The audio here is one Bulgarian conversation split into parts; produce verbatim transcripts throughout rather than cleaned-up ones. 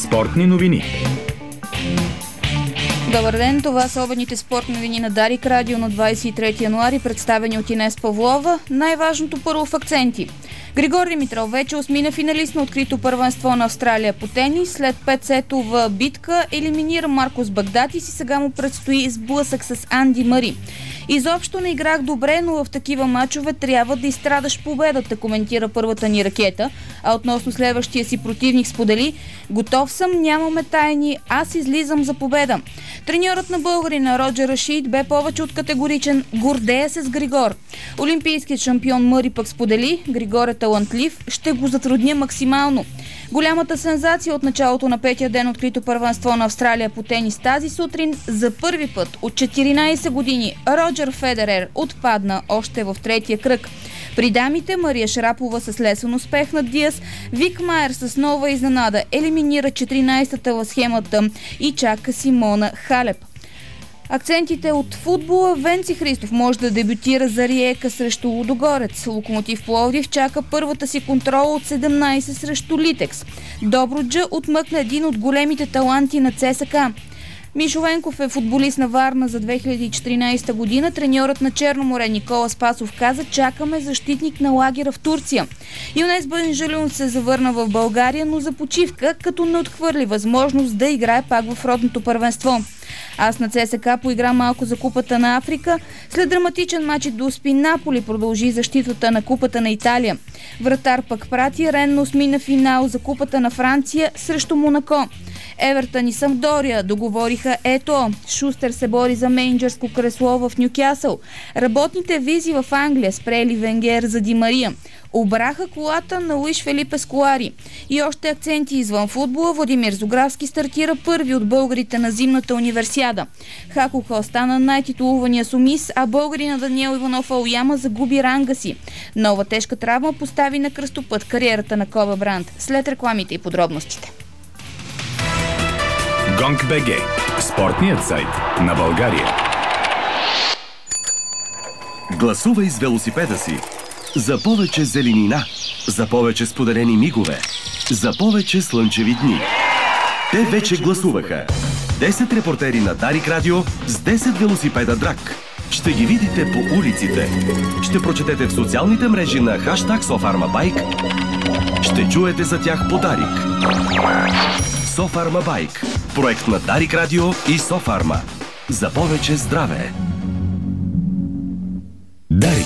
Спортни новини. Добър ден, това са обедните спортни новини на Дарик Радио на двадесет и трети януари, представени от Инес Павлова. Най-важното първо в акценти. Григор Димитров вече осмина финалист на открито първенство на Австралия по тенис. След петсетова битка елиминира Маркос Багдатис и сега му предстои сблъсък с Анди Мари. Изобщо не играх добре, но в такива мачове трябва да изстрадаш победата, коментира първата ни ракета. А относно следващия си противник сподели: готов съм, нямаме тайни, аз излизам за победа. Треньорът на българина Роджер Рашид бе повече от категоричен: гордея се с Григор. Олимпийският шампион Мъри пък сподели: Григор е талантлив, ще го затрудня максимално. Голямата сензация от началото на петия ден открито първенство на Австралия по тенис тази сутрин: за първи път от четиринадесет години Роджер Федерер отпадна още в третия кръг. При дамите Мария Шарапова с лесен успех над Диас, Вик Майер с нова изненада елиминира четиринадесета в схемата и чака Симона Халеп. Акцентите от футбола: Венци Христов може да дебютира за Риека срещу Лудогорец. Локомотив Пловдив чака първата си контрола от седемнадесет срещу Литекс. Добруджа отмъкна един от големите таланти на ЦСКА. Мишо Венков е футболист на Варна за две хиляди и четиринадесета година. Треньорът на Черно море Никола Спасов каза: чакаме защитник на лагера в Турция. Юнес Бенжалюн се завърна в България, но за почивка, като не отхвърли възможност да играе пак в родното първенство. Аз на ЦСКА поигра малко за Купата на Африка. След драматичен мач до Успи, Наполи продължи защитата на Купата на Италия. Вратар пък прати Рен на осмина финал за Купата на Франция срещу Монако. Евертън и Сампдория договориха ето. Шустер се бори за мениджърско кресло в Нюкасъл. Работните визи в Англия спрели Венгер за Ди Мария. Обраха колата на Луиш Фелипе Сколари. И още акценти извън футбола: Владимир Зографски стартира първи от българите на зимната универсиада. Хакуха стана най-титулувания сумис, а българина Даниел Иванов Ауяма загуби ранга си. Нова тежка травма постави на кръстопът кариерата на Коба Брант. След рекламите и подробностите. Гонг БГ. Спортният сайт на България. Гласувай с велосипеда си за повече зеленина, за повече споделени мигове, за повече слънчеви дни. Те вече гласуваха. десет репортери на Дарик Радио с десет велосипеда драг. Ще ги видите по улиците. Ще прочетете в социалните мрежи на хаштаг SoFarmaBike. Ще чуете за тях по Дарик. SoFarmaBike. Проект на Дарик Радио и SoFarma. За повече здраве. Дарик.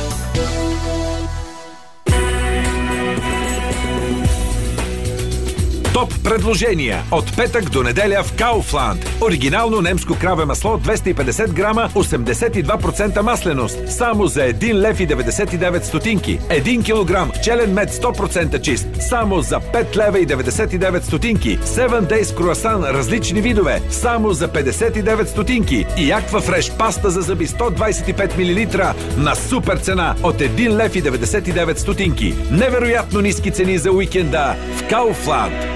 Топ предложения от петък до неделя в Kaufland. Оригинално немско краве масло двеста и петдесет грама, осемдесет и два процента масленост. Само за един лев и деветдесет и девет стотинки. един килограм пчелен мед сто процента чист. Само за пет лева и деветдесет и девет стотинки. седем Days круасан различни видове. Само за петдесет и девет стотинки. И Aqua Fresh паста за зъби сто двадесет и пет милилитра на супер цена от един лев и деветдесет и девет стотинки. Невероятно ниски цени за уикенда в Kaufland.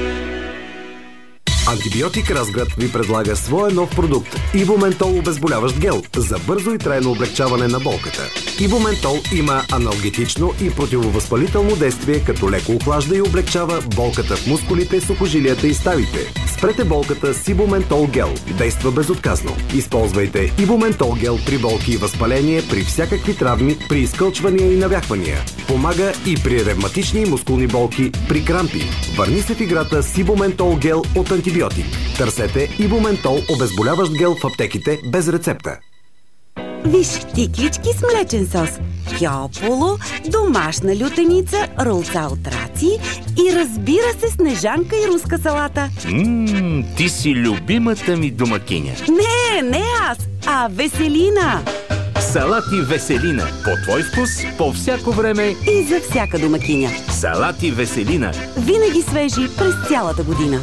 Антибиотик Разград ви предлага своя нов продукт – Ибументол обезболяващ гел за бързо и трайно облегчаване на болката. Ибументол има аналгетично и противовъзпалително действие, като леко охлажда и облегчава болката в мускулите, сухожилията и ставите. Спрете болката с Ибументол гел. Действа безотказно. Използвайте Ибументол гел при болки и възпаление, при всякакви травми, при изкълчвания и навяхвания. Помага и при ревматични и мускулни болки, при крампи. Върни се в играта с Ибументол гел от антибиотик. Търсете Ибументол обезболяващ гел в аптеките без рецепта. Виж, тиклички с млечен сос, кьополо, домашна лютеница, ролца от раци и разбира се снежанка и руска салата. Ммм, ти си любимата ми домакиня. Не, не аз, а Веселина. Салати Веселина. По твой вкус, по всяко време И за всяка домакиня. Салати Веселина. Винаги свежи през цялата година.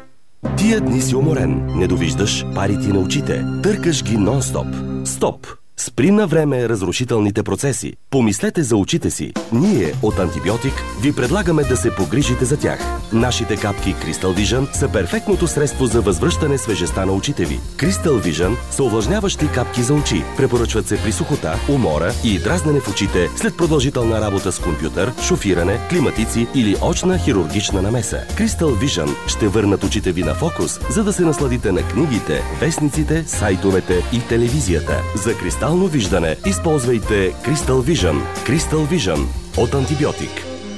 Тия дни си уморен, не довиждаш парите на очите, търкаш ги нон-стоп. Стоп! Спри на време разрушителните процеси. Помислете за очите си. Ние от Антибиотик ви предлагаме да се погрижите за тях. Нашите капки Crystal Vision са перфектното средство за възвръщане свежестта на очите ви. Crystal Vision са увлажняващи капки за очи. Препоръчват се при сухота, умора и дразнене в очите след продължителна работа с компютър, шофиране, климатици или очна хирургична намеса. Crystal Vision ще върнат очите ви на фокус, за да се насладите на книгите, вестниците, сайтовете и телевизията. За кристално виждане използвайте Crystal Vision. Crystal Vision от Антибиотик.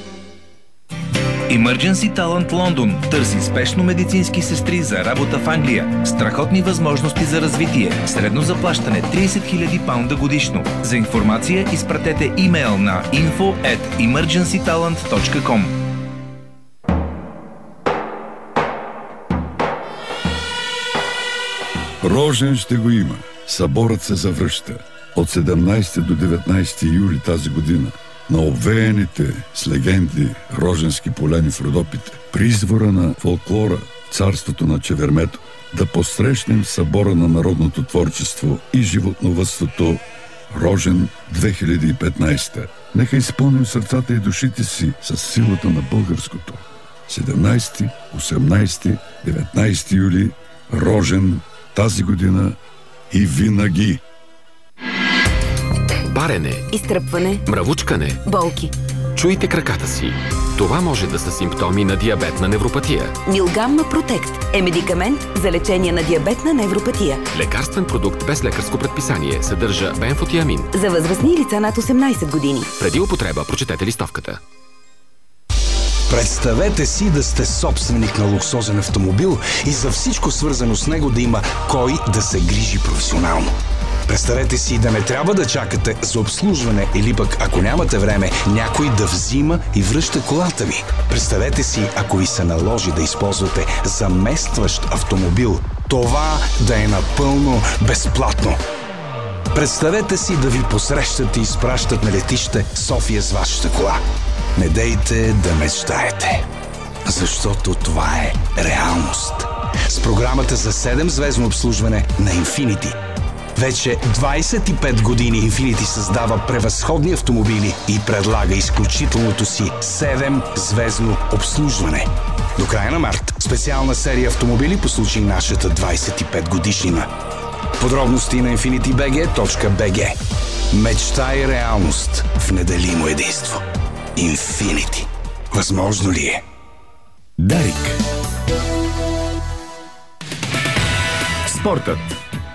Emergency Talent Лондон търси спешно медицински сестри за работа в Англия. Страхотни възможности за развитие. Средно заплащане трийсет хиляди паунда годишно. За информация изпратете имейл на info at emergency talent dot com. Рожен ще го има. Съборът се завръща. От седемнайсети до деветнайсети юли тази година на обвеяните с легенди роженски поляни в Родопите, при извора на фолклора, царството на Чевермето, да посрещнем събора на народното творчество и животновъдството Рожен две хиляди и петнайсета. Нека изпълним сърцата и душите си с силата на българското. седемнайсети, осемнайсети, деветнайсети юли Рожен тази година и винаги. Парене, изтръпване, мравучкане, болки. Чуйте краката си. Това може да са симптоми на диабетна невропатия. Милгамма Протект е медикамент за лечение на диабетна невропатия. Лекарствен продукт без лекарско предписание. Съдържа бенфотиамин. За възрастни лица над осемнайсет години. Преди употреба прочетете листовката. Представете си да сте собственик на луксозен автомобил и за всичко свързано с него да има кой да се грижи професионално. Представете си да не трябва да чакате за обслужване или пък, ако нямате време, някой да взима и връща колата ви. Представете си, ако ви се наложи да използвате заместващ автомобил, това да е напълно безплатно. Представете си да ви посрещат и изпращат на летище София с вашата кола. Не дейте да мечтаете, защото това е реалност. С програмата за седем-звездно обслужване на Infiniti. Вече двайсет и пет години Infiniti създава превъзходни автомобили и предлага изключителното си седем-звездно обслужване. До края на март специална серия автомобили по случай нашата двайсет и пет годишнина. Подробности на infiniti b g точка b g. Мечта и реалност в неделимо единство. Infiniti. Възможно ли е? Дарик. Спортът.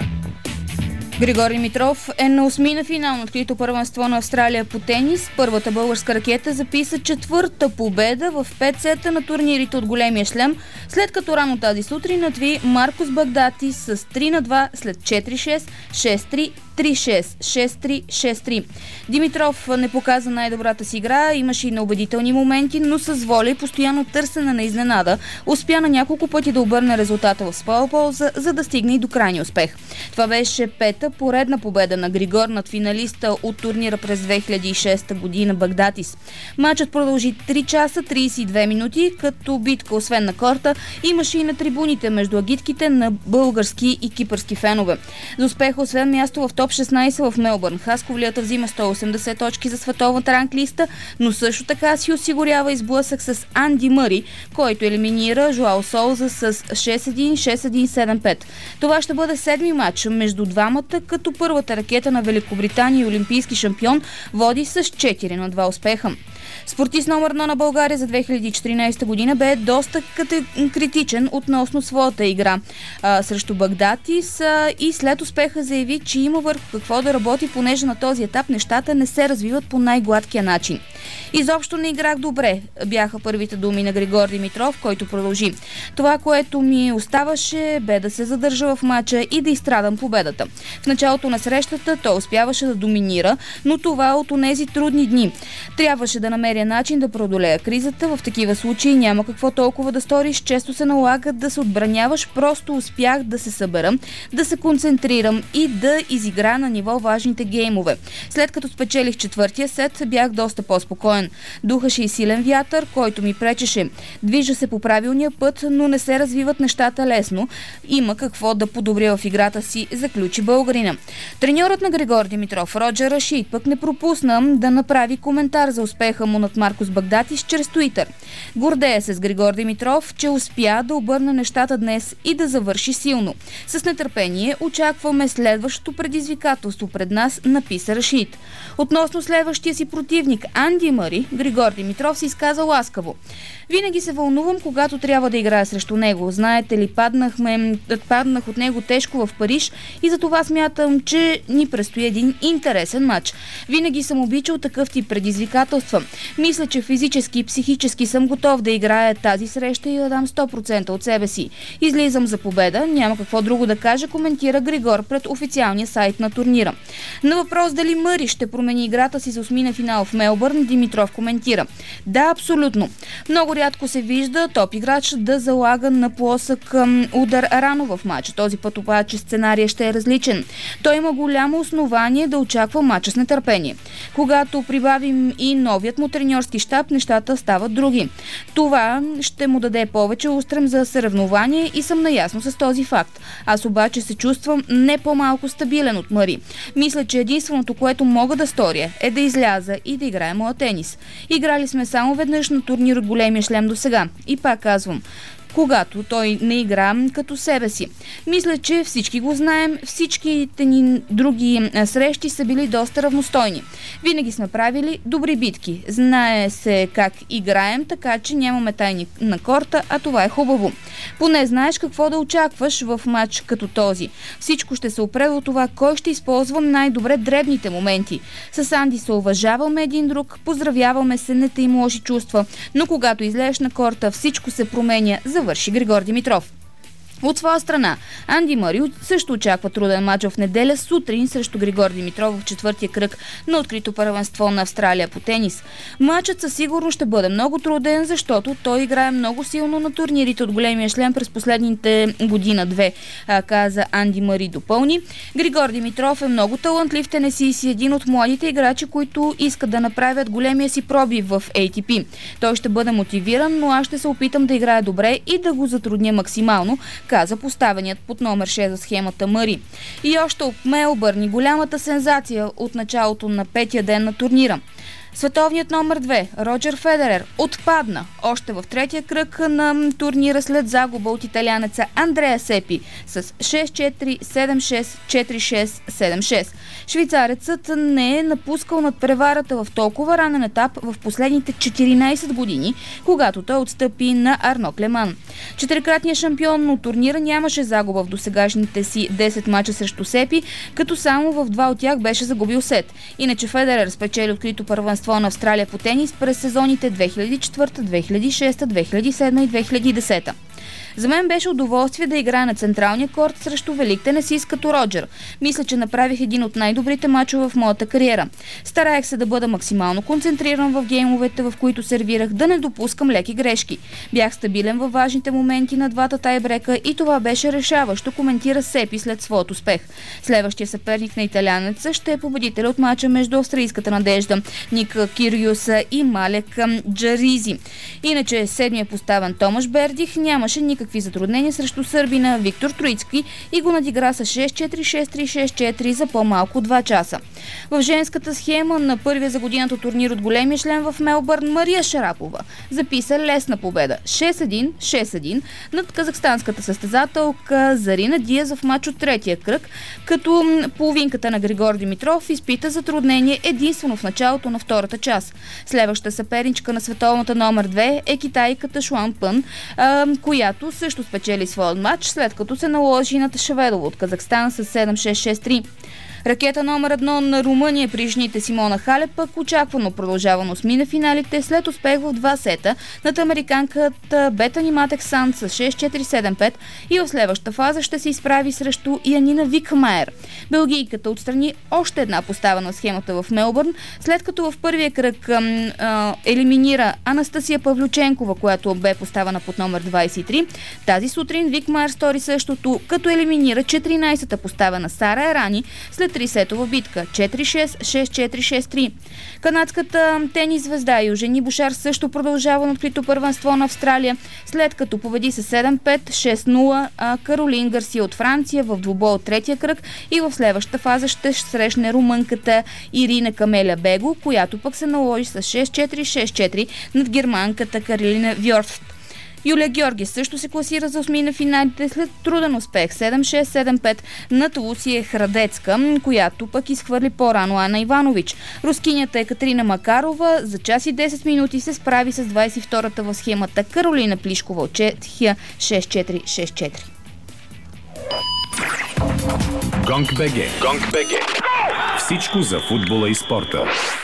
Григорий Митров е на осмина финал на открито първенство на Австралия по тенис. Първата българска ракета записа четвърта победа в пет сета на турнирите от големия шлем, след като рано тази сутрин надви Маркос Багдати с три на два след четири шест, шест три, три шест, шест три, шест три. Димитров не показа най-добрата си игра, имаше и неубедителни моменти, но с воля и постоянно търсене на изненада успя на няколко пъти да обърне резултата в своя полза, за да стигне и до крайния успех. Това беше пета поредна победа на Григор над финалиста от турнира през две хиляди и шеста година Багдатис. Матчът продължи три часа трийсет и две минути, като битка освен на корта имаше и на трибуните между агитките на български и кипърски фенове. За успеха освен място в топ шестнайсет в Мелбърн, Хасковлията взима сто и осемдесет точки за световната ранглиста, но също така си осигурява изблъсък с Анди Мъри, който елиминира Жоао Соуза с шест един, шест един, седем пет. Това ще бъде седми матч между двамата, като първата ракета на Великобритания и олимпийски шампион води с четири на два успеха. Спортист номер едно на България за две хиляди и четиринайсета година бе доста критичен относно своята игра а, срещу Багдатис а, и след успеха заяви, че има върху какво да работи, понеже на този етап нещата не се развиват по най-гладкия начин. Изобщо не играх добре, бяха първите думи на Григор Димитров, който продължи. Това, което ми оставаше, бе да се задържа в матча и да изстрадам победата. В началото на срещата той успяваше да доминира, но това от онези трудни дни. Трябваше да намеря начин да преодолея кризата. В такива случаи няма какво толкова да сториш, често се налага да се отбраняваш, просто успях да се събера, да се концентрирам и да изигра на ниво важните геймове. След като спечелих четвъртия сет, бях доста по-спокоен. Духаше и силен вятър, който ми пречеше. Движа се по правилния път, но не се развиват нещата лесно. Има какво да подобря в играта си, заключи българин. българина. Треньорът на Григор Димитров, Роджер Рашид, пък не пропусна да направи коментар за успеха му над Маркос Багдатис чрез Туитър. Гордея се с Григор Димитров, че успя да обърне нещата днес и да завърши силно. С нетърпение очакваме следващото предизвикателство пред нас, написа Рашид. Относно следващия си противник Анди Мъри, Григор Димитров се изказа ласкаво. Винаги се вълнувам, когато трябва да играя срещу него. Знаете ли, паднахме, паднах от него тежко в Париж и за това смятам, че ни предстои един интересен матч. Винаги съм обичал такъв тип предизвикателства. Мисля, че физически и психически съм готов да играя тази среща и да дам сто процента от себе си. Излизам за победа, няма какво друго да кажа, коментира Григор пред официалния сайт на турнира. На въпрос дали Мъри ще промени играта си за осмина финал в Мелбърн, Димитров коментира: да, абсолютно. Много рядко се вижда топ играч да залага на плосък удар рано в матча. Този път обаче сценария ще е различен. Той има голямо основание да очаква матча с нетърпение. Когато прибавим и новият му треньорски щаб, нещата стават други. Това ще му даде повече устрем за съревнование и съм наясно с този факт. Аз обаче се чувствам не по-малко стабилен от Мъри. Мисля, че единственото, което мога да сторя, е да изляза и да играя моя тенис. Играли сме само веднъж на турнир от големия шлем до сега. И пак казвам, когато той не игра като себе си. Мисля, че всички го знаем, всичките ни други срещи са били доста равностойни. Винаги сме правили добри битки. Знае се как играем, така че нямаме тайни на корта, а това е хубаво. Поне знаеш какво да очакваш в матч като този. Всичко ще се опре от това, кой ще използва най-добре дребните моменти. С Анди се уважаваме един друг, поздравяваме се, не им лоши чувства, но когато излезеш на корта, всичко се променя, завърши Григор Димитров. От своя страна, Анди Мъри също очаква труден мач в неделя сутрин срещу Григор Димитров в четвъртия кръг на открито първенство на Австралия по тенис. Матчът със сигурност ще бъде много труден, защото той играе много силно на турнирите от големия шлем през последните година-две, каза Анди Мъри допълни. Григор Димитров е много талантлив тенисист и един от младите играчи, които искат да направят големия си пробив в Ей Ти Пи. Той ще бъде мотивиран, но аз ще се опитам да играя добре и да го затрудня максимално, каза поставеният под номер шест за схемата Мъри. И още от Мелбърн, голямата сензация от началото на петия ден на турнира. Световният номер две, Роджер Федерер, отпадна още в третия кръг на турнира след загуба от италианеца Андреа Сепи с шест четири, седем шест, четири шест, седем шест. Швейцарецът не е напускал над преварата в толкова ранен етап в последните четиринайсет години, когато той отстъпи на Арно Клеман. Четирикратният шампион на турнира нямаше загуба в досегашните си десет мача срещу Сепи, като само в два от тях беше загубил сет. Иначе Федерер спечели открито първенство на Австралия по тенис през сезоните две хиляди и четвърта, две хиляди и шеста, две хиляди и седма и две хиляди и десета. За мен беше удоволствие да играя на централния корт срещу велик тенисист като Роджер. Мисля, че направих един от най-добрите мачове в моята кариера. Стараех се да бъда максимално концентриран в геймовете, в които сервирах, да не допускам леки грешки. Бях стабилен във важните моменти на двата тайбрека и това беше решаващо, коментира Сепи след своят успех. Следващия съперник на италианеца ще е победител от мача между австрийската надежда Ник Киргиос и Малек Джаризи. Иначе седмия поставен Томаш Бердих нямаше никакъв какви затруднения срещу сърбина Виктор Троицки и го надигра с шест четири, шест три, шест четири за по-малко два часа. В женската схема на първия за годината турнир от големия шлем в Мелбърн Мария Шарапова записа лесна победа шест един, шест един над казахстанската състезателка Зарина Диаз в мач от третия кръг, като половинката на Григор Димитров изпита затруднение единствено в началото на втората част. Следващата съперничка на световната номер две е китайката Шуан Пън, която също спечели своят матч, след като се наложи над Шаведова от Казахстан с седем шест шест три. Ракета номер едно на Румъния при жените Симона Халеп пък очаквано продължава на осмина финалите след успех в два сета над американката Бетани Матек Санд с шест четири, седем пет и в следващата фаза ще се изправи срещу Янина Викмайер. Белгийката отстрани още една постава на схемата в Мелбърн, след като в първия кръг ам, а, елиминира Анастасия Павлюченкова, която бе поставена под номер двайсет и три. Тази сутрин Викмайер стори същото, като елиминира четиринайсета поставена Сара Ерани, след трисетова битка четири шест, шест четири, шест три. Канадската тенис звезда Южени Бушар също продължава на открито първенство на Австралия, след като победи с седем пет, шест нула а Каролин Гарсия от Франция в двубой от третия кръг и в следващата фаза ще срещне румънката Ирина Камеля Бего, която пък се наложи с шест четири, шест четири над германката Каролина Вьорфт. Юлия Георги също се класира за осми на финалите след труден успех седем шест, седем пет над Лусия Храдецка, която пък изхвърли по-рано Ана Иванович. Рускинята Екатерина Макарова за час и десет минути се справи с двадесет и втората в схемата Каролина Плишкова от Чехия шест четири, шест четири. Гонг БГ. Гонг БГ. Всичко за футбола и спорта.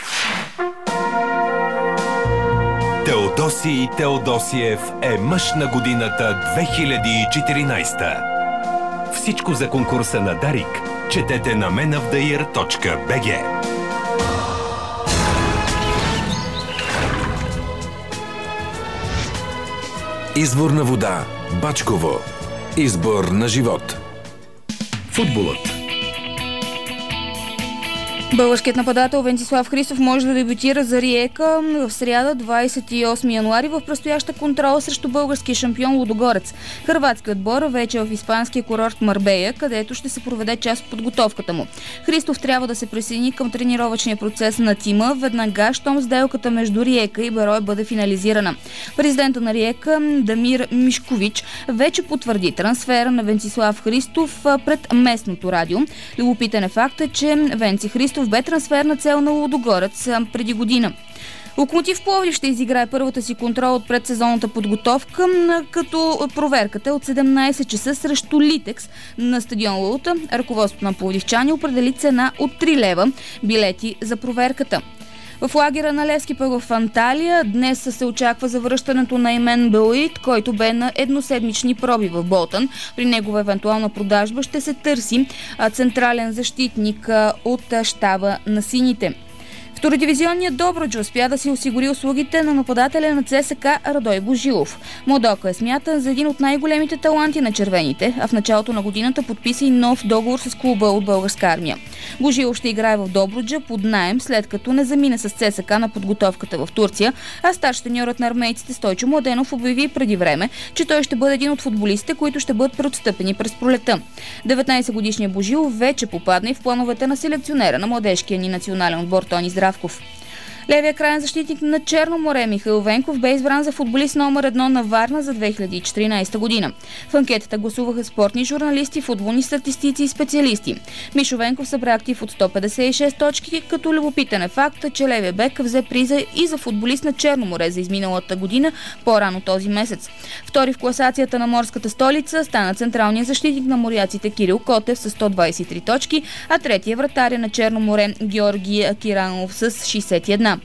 Теодосий Теодосиев е мъж на годината две хиляди и четиринадесета. Всичко за конкурса на Дарик четете на менавдаир точка би джи. Извор на вода Бачково. Избор на живот. Футболът. Българският нападател Венцислав Христов може да дебютира за Риека в сряда, двадесет и осми януари, в предстояща контрола срещу българския шампион Лудогорец. Хърватският отбор вече е в испанския курорт Марбея, където ще се проведе част от подготовката му. Христов трябва да се присъедини към тренировъчния процес на тима веднага, щом сделката между Риека и Берой бъде финализирана. Президента на Риека Дамир Мишкович вече потвърди трансфера на Венцислав Христов пред местното радио. Любопитен е факта, че Венци Христов бе трансферна цел на Лудогорец преди година. Локомотив Пловдив ще изиграе първата си контрола от предсезонната подготовка, като проверката е от седемнадесет часа срещу Литекс на стадион Лута. Ръководството на пловдивчани определи цена от три лева билети за проверката. В лагера на Левски пък в Анталия днес се очаква завръщането на Емен Белуит, който бе на едноседмични проби в Болтън. При негова евентуална продажба ще се търси централен защитник от щаба на сините. Втородивизионният Добруджа успя да си осигури услугите на нападателя на ЦСКА Радой Божилов. Модока е смятан за един от най-големите таланти на червените, а в началото на годината подписа и нов договор с клуба от Българска армия. Божилов ще играе в Добруджа под наем, след като не замине с ЦСКА на подготовката в Турция, а старш треньорът на армейците Стойчо Младенов обяви преди време, че той ще бъде един от футболистите, които ще бъдат преотстъпени през пролета. деветнадесетгодишният Божилов вече попадна и в плановете на селекционера на младежкия ни национален отбор Тони Здравков. Левия крайен защитник на Черно море Михаил Венков бе избран за футболист номер едно на Варна за две хиляди и четиринадесета година. В анкетата гласуваха спортни журналисти, футболни статистици и специалисти. Мишо Венков събра актив от сто петдесет и шест точки, като любопитен е факта, че левия бек взе приза и за футболист на Черно море за изминалата година, по-рано този месец. Втори в класацията на морската столица стана централният защитник на моряците Кирил Котев с сто двадесет и три точки, а третия вратаря на Черно море Георги Киранов с шейсет и една.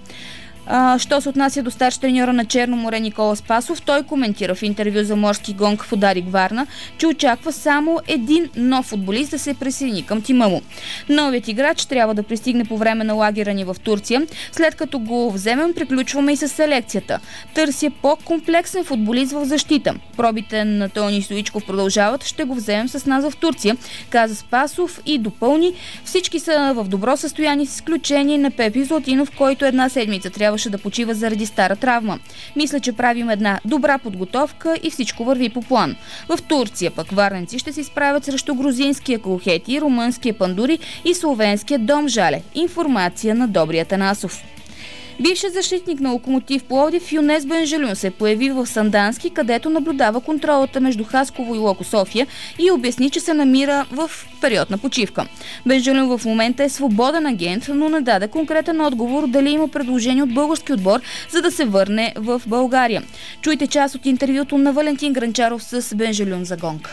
А, що се отнася до старш треньора на Черно море Никола Спасов, той коментира в интервю за Морски гонг в Ударик Варна, че очаква само един нов футболист да се присъедини към тима му. Новият играч трябва да пристигне по време на лагера ни в Турция. След като го вземем, приключваме и с селекцията. Търся по-комплексен футболист в защита. Пробите на Тони Стоичков продължават, ще го вземем с нас в Турция, каза Спасов и допълни: всички са в добро състояние с изключение на Пепи Златинов, който една седмица трябва да почива заради стара травма. Мисля, че правим една добра подготовка и всичко върви по план. В Турция пък варненци ще се изправят срещу грузинския Колхети, румънския Пандури и словенския Домжале. Информация на Добрия Танасов. Бившият защитник на Локомотив Пловдив Юнес Бенжелюн се появи в Сандански, където наблюдава контролата между Хасково и Локо София и обясни, че се намира в период на почивка. Бенжелюн в момента е свободен агент, но не даде конкретен отговор дали има предложение от български отбор, за да се върне в България. Чуйте част от интервюто на Валентин Гранчаров с Бенжелюн за Гонг.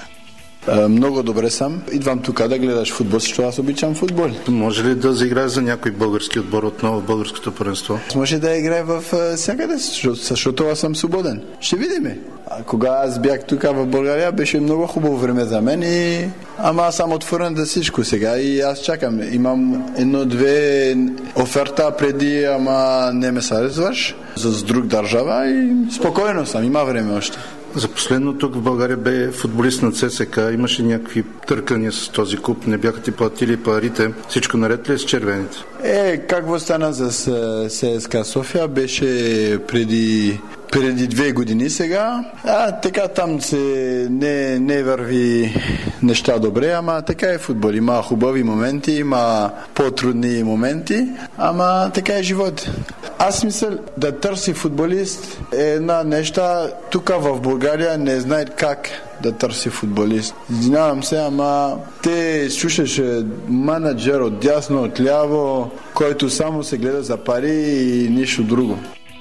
Много добре съм. Идвам тук да гледаш футбол, защото аз обичам футбол. Може ли да заиграеш за някой български отбор отново в българското първенство? Може да играе в всякъде, защото аз съм свободен. Ще видим. А кога аз бях тук в България, беше много хубаво време за мен и... Ама аз съм отворен за всичко сега и аз чакам. Имам едно-две оферта преди, ама не ме сърезваш с друг държава и спокойно съм, има време още. За последно тук в България бе футболист на ЦСКА. Имаше някакви търкания с този клуб. Не бяха ти платили парите. Всичко наред ли е с червените? Е, какво стана с ЦСКА София? Беше преди преди две години сега. А, така там се не, не върви неща добре, ама така е футбол. Има хубави моменти, има по-трудни моменти, ама така е живот. Аз мисля да търси футболист е една неща. Тук в България не знаят как да търси футболист. Извинявам се, ама те слушаше менеджер от дясно, от ляво, който само се гледа за пари и нищо друго.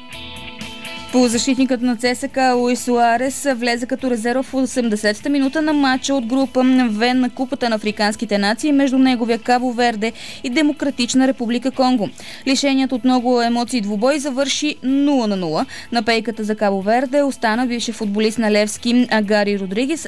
Полузащитникът на ЦСКА Луис Суарес влезе като резерва в осемдесетата минута на матча от група В на Купата на африканските нации между неговия Кабо Верде и Демократична република Конго. Лишеният от много емоции двубой завърши нула на нула. На пейката за Кабо Верде остана бивши футболист на Левски Гари Родригес.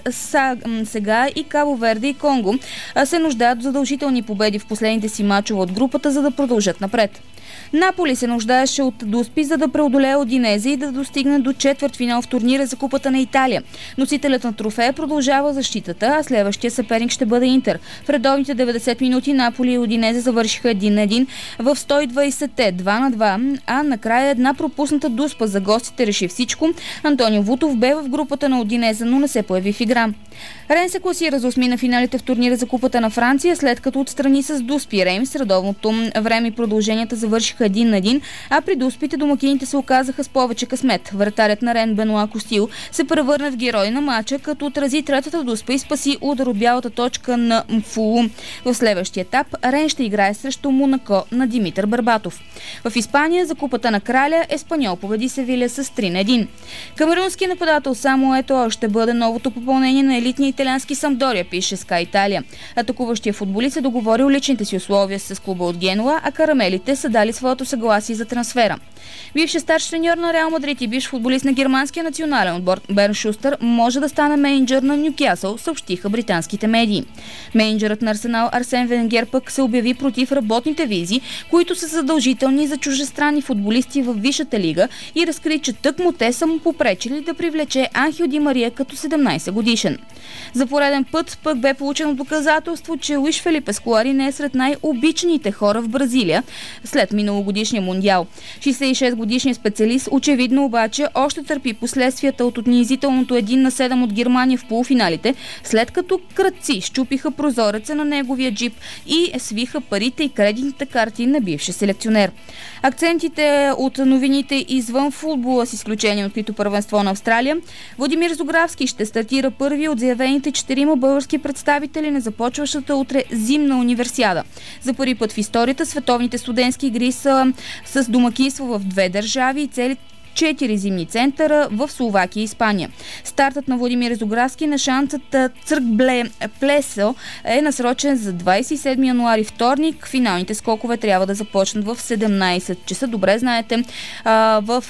Сега и Кабо Верде и Конго се нуждаят от задължителни победи в последните си мачове от групата, за да продължат напред. Наполи се нуждаеше от Дуспи, за да преодолее Удинезе и да достигне до четвъртфинал в турнира за Купата на Италия. Носителят на трофея продължава защитата, а следващия съперник ще бъде Интер. В редовните деветдесет минути Наполи и Удинезе завършиха един на един, в сто и двадесетте два на два, а накрая една пропусната Дуспа за гостите реши всичко. Антонио Вутов бе в групата на Удинезе, но не се появи в игра. Рен се класира за осми на финалите в турнира за Купата на Франция, след като отстрани с Дуспи Реймс. Редовното време и продълженията завършиха един на един, а при Дуспите домакините се оказаха с повече късмет. Вратарят на Рен Бенуа Костил се превърна в герой на матча, като отрази третата Дуспа и спаси удар от бялата точка на Мфулу. В следващия етап Рен ще играе срещу Монако на Димитър Барбатов. В Испания за Купата на краля Еспаньол победи Севиля с три на един. Камерунски нападател Само Етоа ще бъде новото попълнение на елитния италиански Самдория, пише Скай Италия. Атакуващия футболист е договорил личните си условия с клуба от Генуа, а карамелите са дали своето съгласие за трансфера. Бивши старш треньор на Реал Мадрид и бивш футболист на германския национален отбор Берн Шустър може да стане мениджър на Нюкасъл, съобщиха британските медии. Мениджърът на Арсенал Арсен Венгер пък се обяви против работните визи, които са задължителни за чуждестранни футболисти в Висшата лига, и разкри, че тъкмо те са му попречили да привлече Анхел Ди Мария като седемнадесет годишен. За пореден път пък бе получено доказателство, че Луиш Фелипе Сколари не е сред най-обичаните хора в Бразилия след миналогодишния мундиал. шейсет и шест годишният специалист очевидно обаче още търпи последствията от унизителното един на седем от Германия в полуфиналите, след като крадци щупиха прозореца на неговия джип и свиха парите и кредитните карти на бившия селекционер. Акцентите от новините извън футбола, с изключение от открито първенство на Австралия. Владимир Зографски ще стартира първи от заявените четирима български представители на започващата утре зимна универсиада. За първи път в историята световните студентски игри са с домакинство в две държави и цели четири зимни центъра в Словакия и Испания. Стартът на Владимир Зографски на шанцата Църкбле Плесо е насрочен за двадесет и седми януари, вторник. Финалните скокове трябва да започнат в седемнадесет часа. Добре знаете, в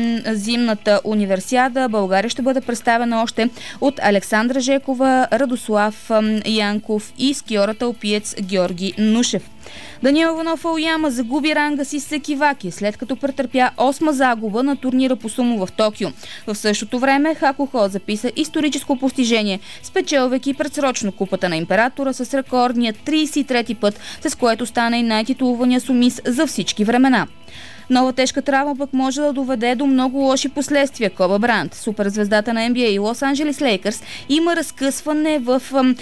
зимната универсиада България ще бъде представена още от Александра Жекова, Радослав Янков и скиората алпиец Георги Нушев. Даниел Иванов Аояма загуби ранга си с Екиваки, след като претърпя осма загуба на турнира по сумо в Токио. В същото време Хако Хо записа историческо постижение, спечелвайки предсрочно Купата на императора с рекордния тридесет и трети път, с което стана и най-титулувания сумис за всички времена. Нова тежка травма пък може да доведе до много лоши последствия. Коби Брайант, суперзвездата на Ен Би Ей и Лос Анджелес Лейкърс, има разкъсване в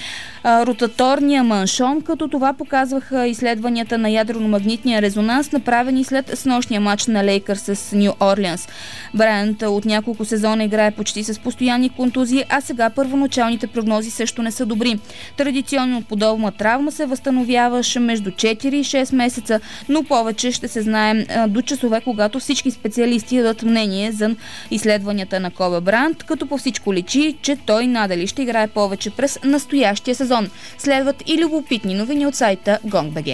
а, ротаторния маншон, като това показваха изследванията на ядрено-магнитния резонанс, направени след снощния матч на Лейкърс с Ню Орлеанс. Брайант от няколко сезона играе почти с постоянни контузии, а сега първоначалните прогнози също не са добри. Традиционно от подобна травма се възстановяваше между четири и шест месеца, но повече ще се знае а, до часове, когато всички специалисти дадат мнение за изследванията на Коби Брайант, като по всичко личи, че той надали ще играе повече през настоящия сезон. Следват и любопитни новини от сайта Гонг.бг.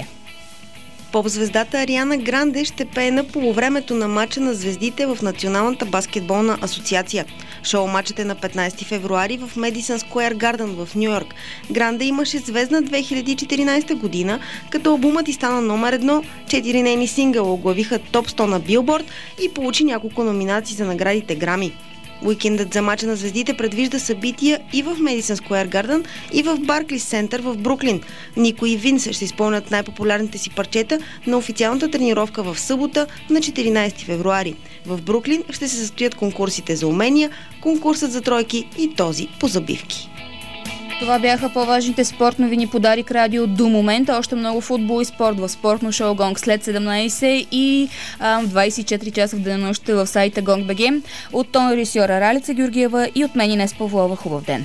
Поп-звездата Ариана Гранде ще пее на полувремето на матча на звездите в Националната баскетболна асоциация. Шоу-матчът е на петнадесети февруари в Медисън Скуер Гарден в Ню Йорк. Гранде имаше звездна две хиляди и четиринадесета година, като албумът и стана номер едно, четири нейни сингъла оглавиха топ сто на Билборд и получи няколко номинации за наградите Грами. Уикендът за мача на звездите предвижда събития и в Медисън Скуер Гарден, и в Барклис Център в Бруклин. Нико и Винс ще изпълнят най-популярните си парчета на официалната тренировка в събота на четиринайсети февруари. В Бруклин ще се състоят конкурсите за умения, конкурсът за тройки и този по забивки. Това бяха по-важните спорт новини по Дарик Радио до момента. Още много футбол и спорт в спортно шоу Гонг след седемнайсет и а, двайсет и четири часа в денонощта в сайта Гонг точка би джи. От тон режисьора Ралица Георгиева и от мен Инес Павлова. Хубав ден!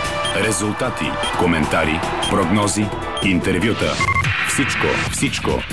Резултати, коментари, прогнози, интервюта. Всичко, всичко